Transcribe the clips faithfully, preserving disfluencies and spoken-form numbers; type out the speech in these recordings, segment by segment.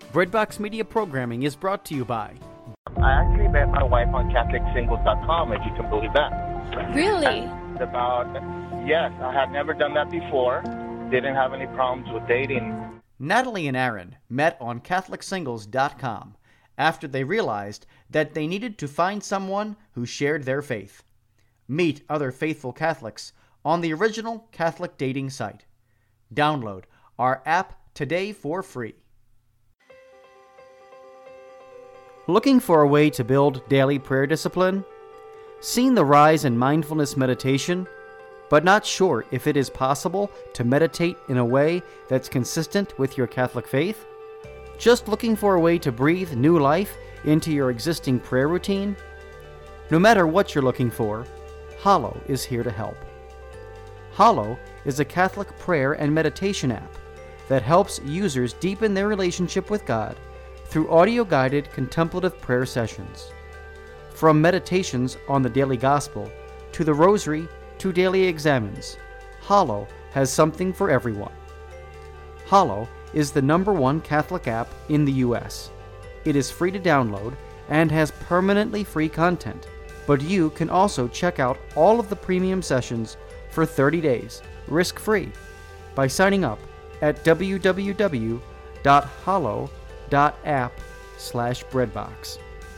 Breadbox Media programming is brought to you by... I actually met my wife on Catholic Singles dot com, if you can believe that. Really? And about, yes, I had never done that before. Didn't have any problems with dating. Natalie and Aaron met on Catholic Singles dot com after they realized that they needed to find someone who shared their faith. Meet other faithful Catholics on the original Catholic dating site. Download our app today for free. Looking for a way to build daily prayer discipline? Seen the rise in mindfulness meditation, but not sure if it is possible to meditate in a way that's consistent with your Catholic faith? Just looking for a way to breathe new life into your existing prayer routine? No matter what you're looking for, Hallow is here to help. Hallow is a Catholic prayer and meditation app that helps users deepen their relationship with God through audio-guided contemplative prayer sessions. From meditations on the daily gospel to the rosary to daily examens, Hallow has something for everyone. Hallow is the number one Catholic app in the U S. It is free to download and has permanently free content, but you can also check out all of the premium sessions for thirty days, risk-free, by signing up at w w w dot hallow dot app slash breadbox.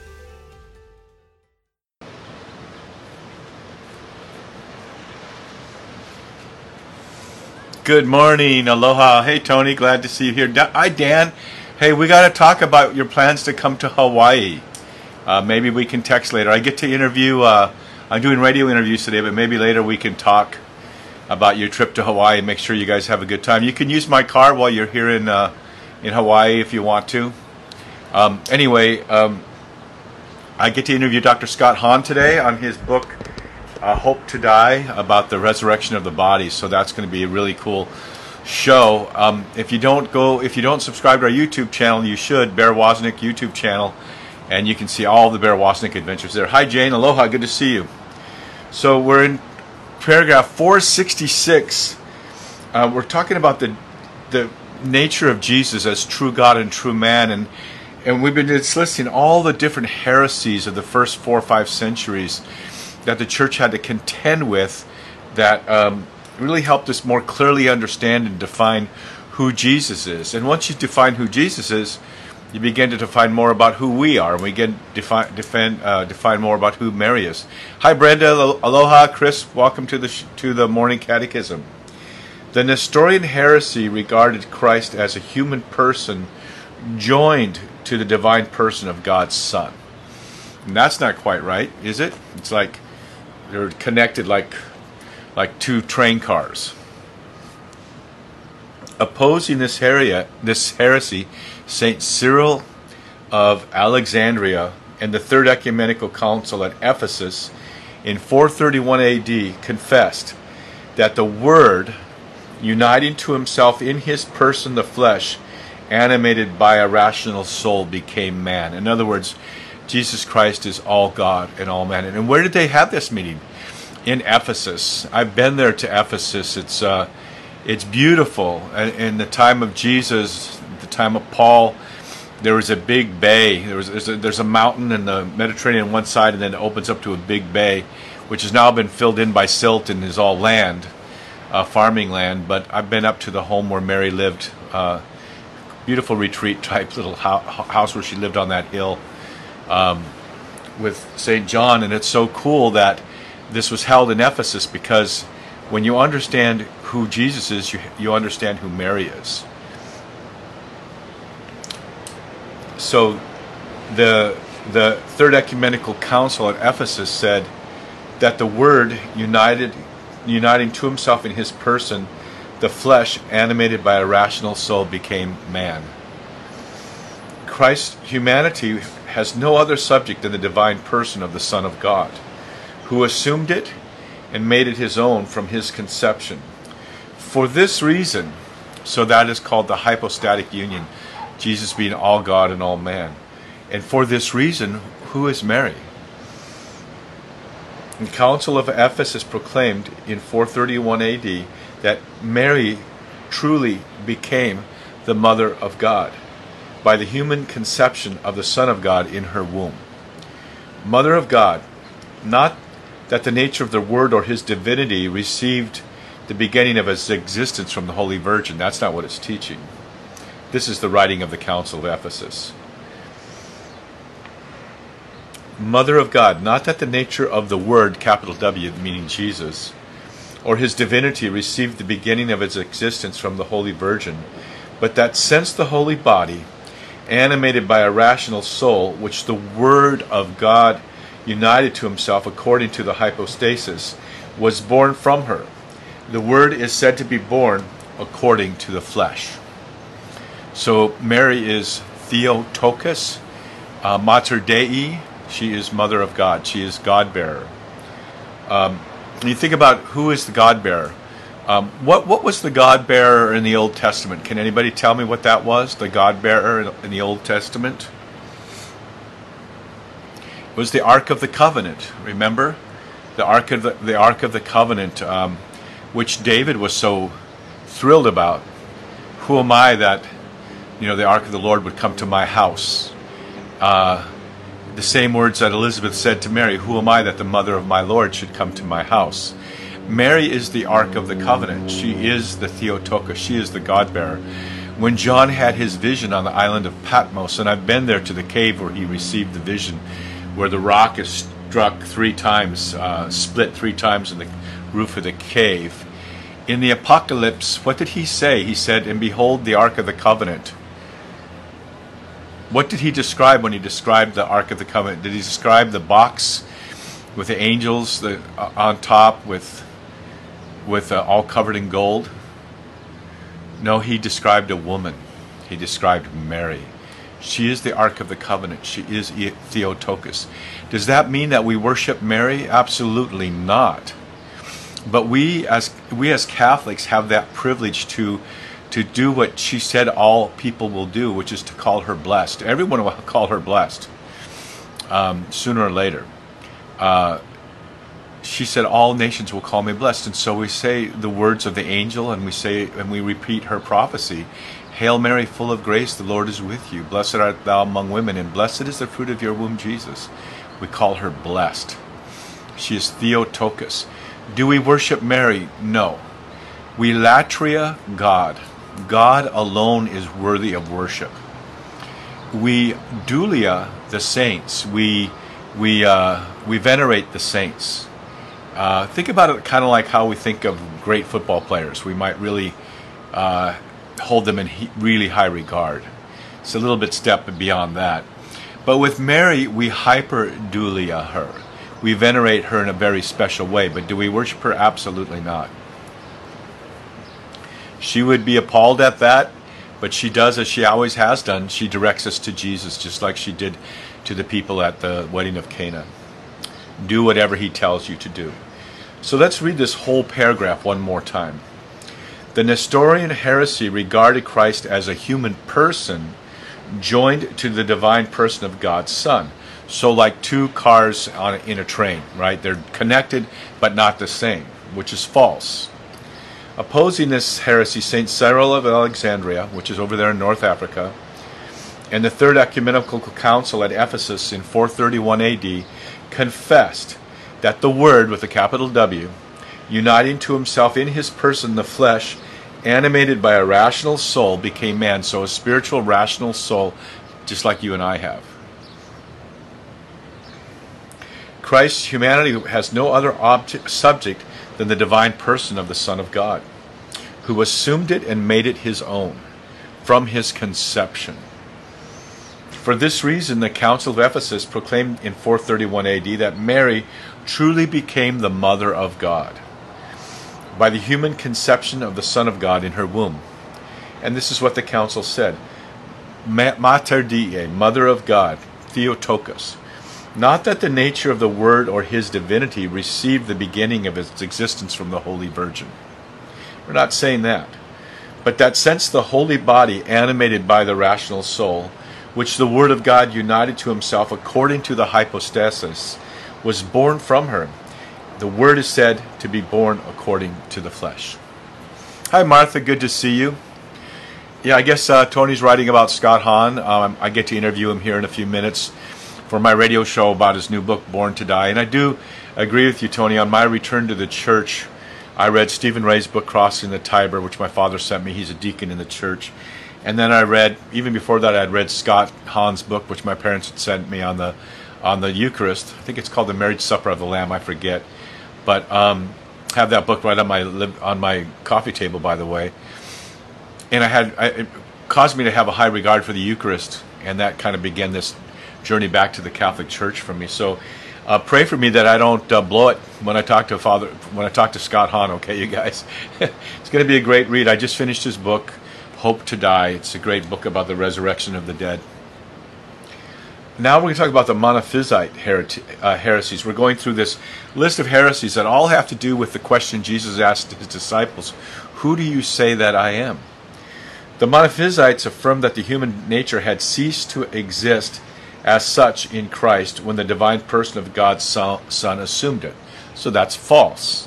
Good morning, aloha. Hey Tony, glad to see you here. Da- Hi Dan. Hey, we got to talk about your plans to come to Hawaii. Uh, maybe we can text later. I get to interview, uh, I'm doing radio interviews today, but maybe later we can talk about your trip to Hawaii and make sure you guys have a good time. You can use my car while you're here in uh, in Hawaii if you want to. Um, anyway, um, I get to interview Doctor Scott Hahn today on his book, uh, Hope to Die, about the resurrection of the body. So that's going to be a really cool show. Um, if you don't go, if you don't subscribe to our YouTube channel, you should. Bear Wozniak YouTube channel, and you can see all the Bear Wozniak adventures there. Hi Jane, aloha, good to see you. So we're in paragraph four sixty-six. Uh, we're talking about the the nature of Jesus as true God and true man, and and we've been just listing all the different heresies of the first four or five centuries that the church had to contend with, that um, really helped us more clearly understand and define who Jesus is. And once you define who Jesus is, you begin to define more about who we are, and we begin to define, define, uh, define more about who Mary is. Hi Brenda, aloha, Chris, welcome to the sh- to the morning catechism. The Nestorian heresy regarded Christ as a human person joined to the divine person of God's Son. And that's not quite right, is it? It's like they're connected like like two train cars. Opposing this heresy, this heresy, Saint Cyril of Alexandria and the Third Ecumenical Council at Ephesus in four thirty-one A D confessed that the Word, uniting to himself in his person the flesh, animated by a rational soul, became man. In other words, Jesus Christ is all God and all man. And where did they have this meeting? In Ephesus. I've been there to Ephesus. It's uh, it's beautiful. In the time of Jesus, the time of Paul, there was a big bay. There was there's a, there's a mountain in the Mediterranean on one side, and then it opens up to a big bay, which has now been filled in by silt and is all land, uh, farming land. But I've been up to the home where Mary lived. Uh, beautiful retreat type little ho- house where she lived on that hill um, with Saint John. And it's so cool that this was held in Ephesus, because when you understand who Jesus is, you, you understand who Mary is. So the the Third Ecumenical Council at Ephesus said that the Word united, uniting to himself in his person, the flesh animated by a rational soul, became man. Christ's humanity has no other subject than the divine person of the Son of God, who assumed it and made it his own from his conception. For this reason, so that is called the hypostatic union, Jesus being all God and all man. And for this reason, who is Mary? The Council of Ephesus proclaimed in four thirty-one A D that Mary truly became the Mother of God. by the human conception of the Son of God in her womb. Mother of God, not that the nature of the Word or his divinity received the beginning of his existence from the Holy Virgin. That's not what it's teaching. This is the writing of the Council of Ephesus. Mother of God, not that the nature of the Word, capital W, meaning Jesus, or his divinity received the beginning of its existence from the Holy Virgin, but that since the holy body, animated by a rational soul, which the Word of God united to himself according to the hypostasis, was born from her, the Word is said to be born according to the flesh. So Mary is Theotokos, uh, Mater Dei. She is Mother of God. She is God-bearer. Um, when you think about who is the God-bearer, um, what what was the God-bearer in the Old Testament? Can anybody tell me what that was? The God-bearer in the Old Testament? It was the Ark of the Covenant. Remember, the Ark of the, the Ark of the Covenant, um, which David was so thrilled about. Who am I that, you know, the Ark of the Lord would come to my house? Uh, the same words that Elizabeth said to Mary, who am I that the mother of my Lord should come to my house? Mary is the Ark of the Covenant. She is the Theotokos. She is the God-bearer. When John had his vision on the island of Patmos, and I've been there to the cave where he received the vision, where the rock is struck three times, uh, split three times in the roof of the cave. In the Apocalypse, what did he say? He said, and behold the Ark of the Covenant. What did he describe when he described the Ark of the Covenant? Did he describe the box with the angels the, uh, on top with, with uh, all covered in gold? No, he described a woman. He described Mary. She is the Ark of the Covenant. She is Theotokos. Does that mean that we worship Mary? Absolutely not. But we as we as Catholics have that privilege to to do what she said all people will do, which is to call her blessed. Everyone will call her blessed um, sooner or later. Uh, she said, all nations will call me blessed. And so we say the words of the angel, and we say and we repeat her prophecy. Hail Mary, full of grace, the Lord is with you. Blessed art thou among women, and blessed is the fruit of your womb, Jesus. We call her blessed. She is Theotokos. Do we worship Mary? No. We latria God. God alone is worthy of worship. We dulia the saints. We we uh, we venerate the saints. Uh, think about it kind of like how we think of great football players. We might really uh, hold them in he- really high regard. It's a little bit step beyond that. But with Mary, we hyperdulia her. We venerate her in a very special way. But do we worship her? Absolutely not. She would be appalled at that, but she does as she always has done. She directs us to Jesus, just like she did to the people at the wedding of Cana. Do whatever he tells you to do. So let's read this whole paragraph one more time. The Nestorian heresy regarded Christ as a human person joined to the divine person of God's Son. So like two cars on a, in a train, right? They're connected but not the same, which is false. Opposing this heresy, Saint Cyril of Alexandria, which is over there in North Africa, and the Third Ecumenical Council at Ephesus in four thirty-one A D confessed that the Word, with a capital W, uniting to himself in his person the flesh, animated by a rational soul, became man. So a spiritual, rational soul, just like you and I have. Christ's humanity has no other object, subject than the divine person of the Son of God, who assumed it and made it his own from his conception. For this reason, the Council of Ephesus proclaimed in four thirty-one A D that Mary truly became the Mother of God by the human conception of the Son of God in her womb. And this is what the Council said. Mater Dei, Mother of God, Theotokos. Not that the nature of the Word or his divinity received the beginning of its existence from the Holy Virgin. We're not saying that. But that since the holy body, animated by the rational soul, which the Word of God united to himself according to the hypostasis, was born from her, the Word is said to be born according to the flesh. Hi, Martha. Good to see you. Yeah, I guess uh, Tony's writing about Scott Hahn. Um, I get to interview him here in a few minutes for my radio show about his new book, Born to Die. And I do agree with you, Tony. On my return to the church, I read Stephen Ray's book, Crossing the Tiber, which my father sent me. He's a deacon in the church. And then I read, even before that, I'd read Scott Hahn's book, which my parents had sent me on the on the Eucharist. I think it's called The Marriage Supper of the Lamb. I forget. But um, have that book right on my on my coffee table, by the way. And I had I, it caused me to have a high regard for the Eucharist, and that kind of began this journey back to the Catholic Church for me. So uh, pray for me that I don't uh, blow it when I talk to Father when I talk to Scott Hahn. Okay, you guys, it's going to be a great read. I just finished his book, Hope to Die. It's a great book about the resurrection of the dead. Now we're going to talk about the Monophysite hereti- uh, heresies. We're going through this list of heresies that all have to do with the question Jesus asked his disciples: "Who do you say that I am?" The Monophysites affirmed that the human nature had ceased to exist as such in Christ when the divine person of God's Son assumed it. So that's false.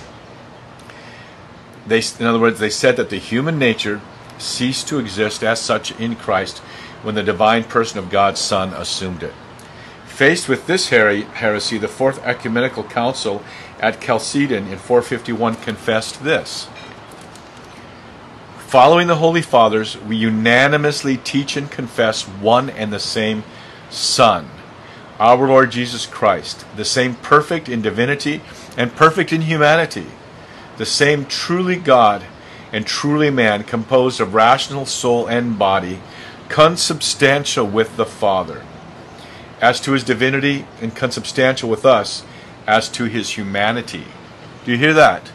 They, in other words, they said that the human nature ceased to exist as such in Christ when the divine person of God's Son assumed it. Faced with this heresy, the Fourth Ecumenical Council at Chalcedon in four fifty-one confessed this: "Following the Holy Fathers, we unanimously teach and confess one and the same Son, our Lord Jesus Christ, the same perfect in divinity and perfect in humanity, the same truly God and truly man, composed of rational soul and body, consubstantial with the Father, as to his divinity, and consubstantial with us as to his humanity." Do you hear that?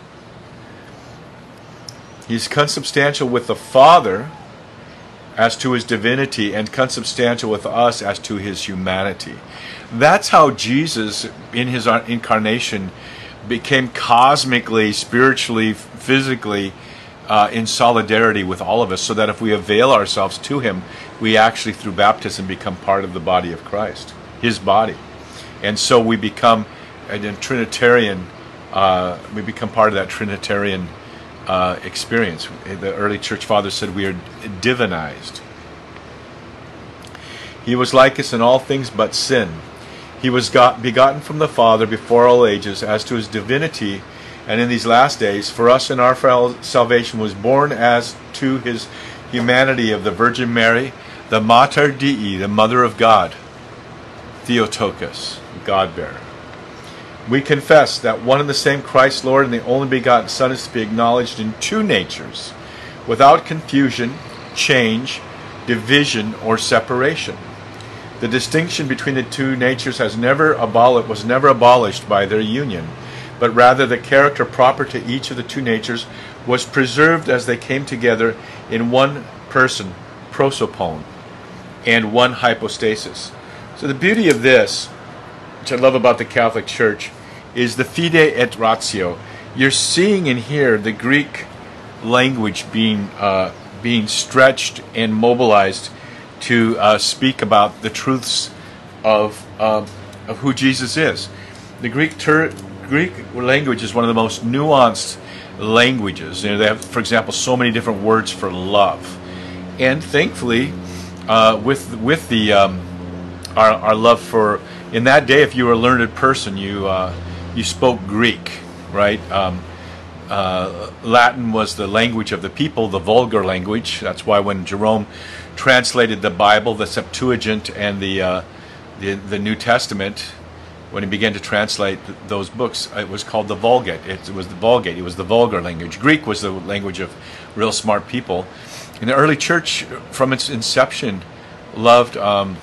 He's consubstantial with the Father as to his divinity, and consubstantial with us as to his humanity. That's how Jesus, in his incarnation, became cosmically, spiritually, physically uh, in solidarity with all of us, so that if we avail ourselves to him, we actually, through baptism, become part of the body of Christ, his body. And so we become a Trinitarian, uh, we become part of that Trinitarian Uh, experience. The early church fathers said we are divinized. He was like us in all things but sin. He was got, begotten from the Father before all ages as to his divinity, and in these last days, for us in our salvation, was born as to his humanity of the Virgin Mary, the Mater Dei, the Mother of God, Theotokos, God-bearer. We confess that one and the same Christ Lord and the only begotten Son is to be acknowledged in two natures, without confusion, change, division, or separation. The distinction between the two natures has never abol- was never abolished by their union, but rather the character proper to each of the two natures was preserved as they came together in one person, prosopon, and one hypostasis. So the beauty of this, which I love about the Catholic Church, is the fide et ratio. You're seeing in here the Greek language being uh, being stretched and mobilized to uh, speak about the truths of uh, of who Jesus is. The Greek ter- Greek language is one of the most nuanced languages. You know, they have, for example, so many different words for love, and thankfully, uh, with with the um, our our love for. In that day, if you were a learned person, you uh, you spoke Greek, right? Um, uh, Latin was the language of the people, the vulgar language. That's why when Jerome translated the Bible, the Septuagint, and the uh, the, the New Testament, when he began to translate th- those books, it was called the Vulgate. It, it was the Vulgate. It was the vulgar language. Greek was the language of real smart people. And the early church, from its inception, loved um,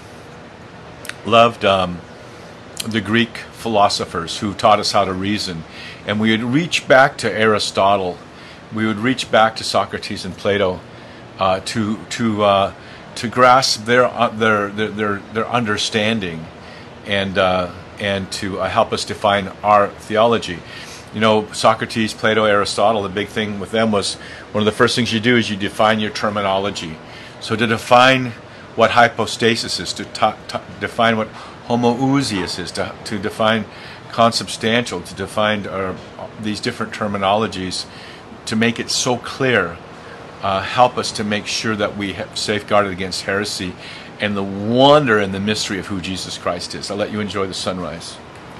loved. Um, the Greek philosophers who taught us how to reason. And we would reach back to Aristotle. We would reach back to Socrates and Plato uh, to to uh, to grasp their uh, their, their their their understanding and uh, and to uh, help us define our theology. You know, Socrates, Plato, Aristotle, the big thing with them was one of the first things you do is you define your terminology. So to define what hypostasis is, to ta- ta- define what homoousios is, to, to define consubstantial, to define uh, these different terminologies, to make it so clear uh, help us to make sure that we have safeguarded against heresy and the wonder and the mystery of who Jesus Christ is. I'll let you enjoy the sunrise.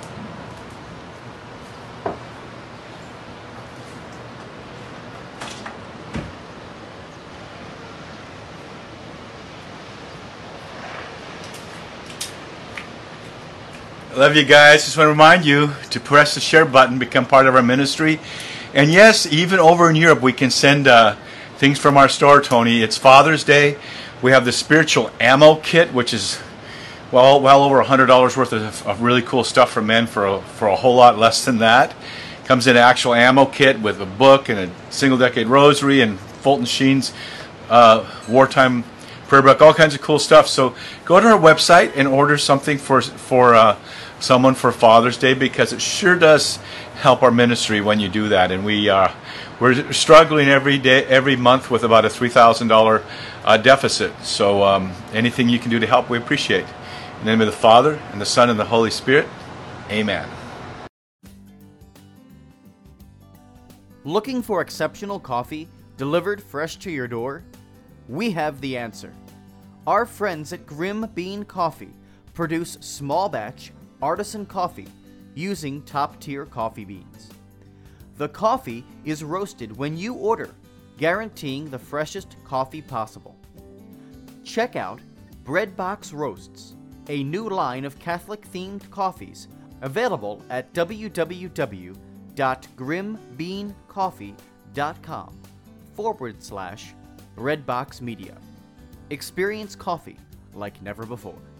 I love you guys. Just want to remind you to press the share button, become part of our ministry. And yes, even over in Europe, we can send uh, things from our store, Tony. It's Father's Day. We have the spiritual ammo kit, which is well well over one hundred dollars worth of, of really cool stuff for men for a, for a whole lot less than that. Comes in an actual ammo kit with a book and a single decade rosary and Fulton Sheen's uh, wartime prayer book, all kinds of cool stuff. So go to our website and order something for for uh, someone for Father's Day, because it sure does help our ministry when you do that. And we uh, we're struggling every day, every month with about a three thousand dollar uh, deficit. So um, anything you can do to help, we appreciate. In the name of the Father and the Son and the Holy Spirit, Amen. Looking for exceptional coffee delivered fresh to your door? We have the answer. Our friends at Grim Bean Coffee produce small batch artisan coffee using top-tier coffee beans. The coffee is roasted when you order, guaranteeing the freshest coffee possible. Check out Breadbox Roasts, a new line of Catholic-themed coffees available at www.grimbeancoffee.com forward slash Redbox Media. Experience coffee like never before.